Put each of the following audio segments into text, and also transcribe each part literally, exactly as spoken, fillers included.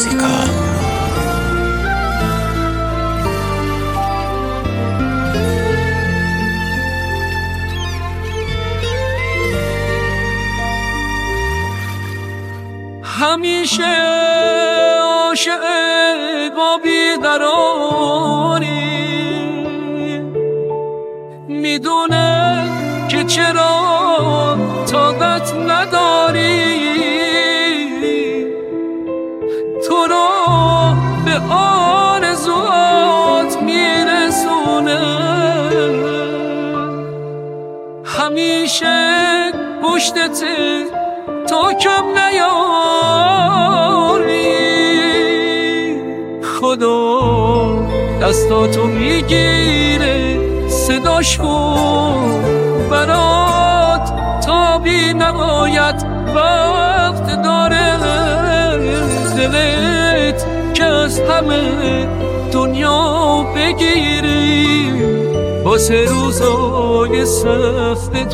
موسیقا. همیشه عاشق با بیقراری میدونه که چرا طاقت نداری، تو رو به آرزوات میرسونه، همیشه پشتت تا کم نیاری. خدا دستاتو میگیره، صداش کن برات تابی نباید وقت داره، دلت که از همه دنیا بگیری، واسه روزای سختت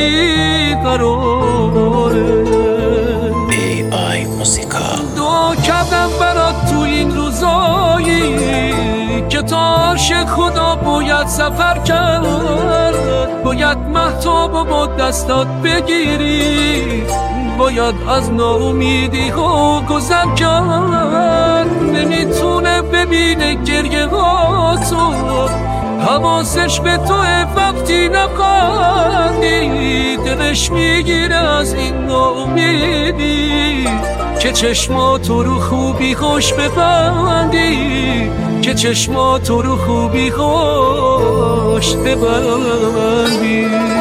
بیقراره. ای آی موسیقا. دعا کردم برات تو این روزایی که تا عرش خدا باید سفر کرد، باید مهتاب و با دستات بگیری، باید از ناامیدی ها گذر کرد. نمیتونه ببینه گریه ها تو، حواسش به تو وقتی نخندی، دلش میگیره از این ناامیدی که چشماتو رو خوبی خوش ببندی، که چشماتو رو خوبی خوش ببندی.